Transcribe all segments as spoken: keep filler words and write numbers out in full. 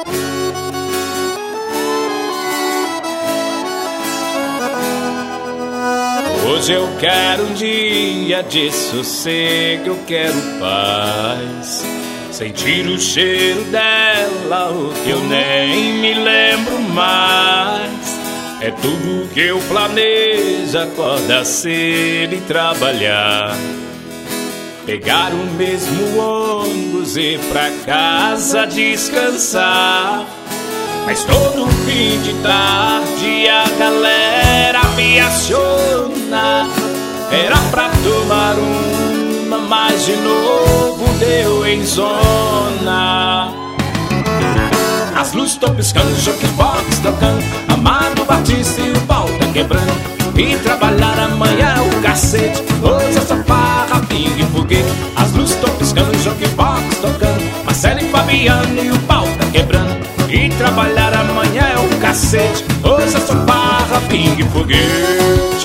Hoje eu quero um dia de sossego, eu quero paz, sentir o cheiro dela, o que eu nem me lembro mais. É tudo que eu planejo, acordar cedo e trabalhar, pegar o mesmo ônibus e ir pra casa descansar. Mas todo fim de tarde a galera me aciona, era pra tomar uma, mas de novo deu em zona. As luzes tão piscando, jukebox tocando, Amado Batista e o pau tá quebrando. E trabalhar amanhã é o cacete, hoje é só farra, pingue e foguete. As luzes tão piscando, jukebox tocando, Marcelo e Fabiano e o pau tá quebrando. E trabalhar amanhã é o cacete, hoje é só farra, pingue e foguete.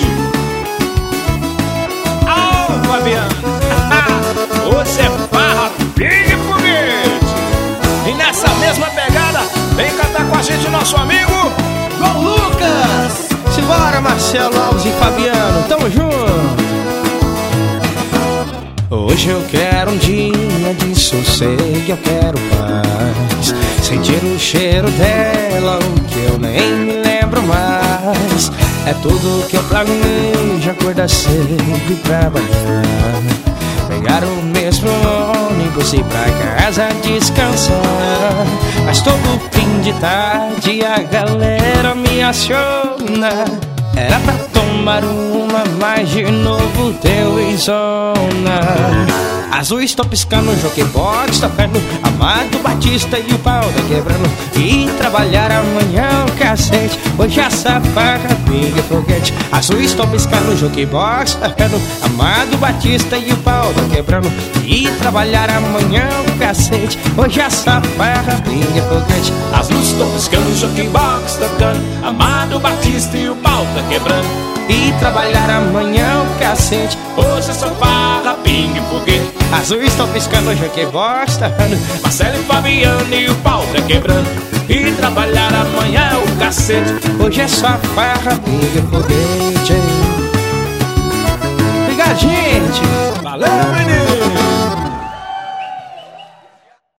Au, Fabiano, hoje é farra, pingue e foguete. E nessa mesma pegada, vem cantar com a gente nosso amigo Gol Lucas. Simbora, Marcelo Alves e Fabiano, tamo junto. Hoje eu quero um dia de sossego, eu quero paz, sentir o cheiro dela, o que eu nem me lembro mais. É tudo que eu planejo, acordar cedo e trabalhar, pegar o mesmo ônibus e ir pra casa descansar. Mas todo fim de tarde a galera me aciona, era pra tomar uma, mas de novo deu em zona. Azul estão piscando, jukebox tocando, Amado Batista e o pau tá quebrando. E trabalhar amanhã o cacete, hoje essa farra, pinga e foguete. Azul estão piscando, jukebox tocando, Amado Batista e o pau tá quebrando. E trabalhar amanhã o cacete, hoje essa farra, pinga e foguete. As luzes estão piscando, jukebox tocando, Amado Batista e o pau tá quebrando. E trabalhar amanhã o cacete, hoje é só farra, pingue e foguete. Azul estão piscando, jukebox tocando, Marcelo e Fabiano e o pau tá quebrando. E trabalhar amanhã é o cacete, hoje é só farra, pingue e foguete. Obrigado, gente. Valeu, menino.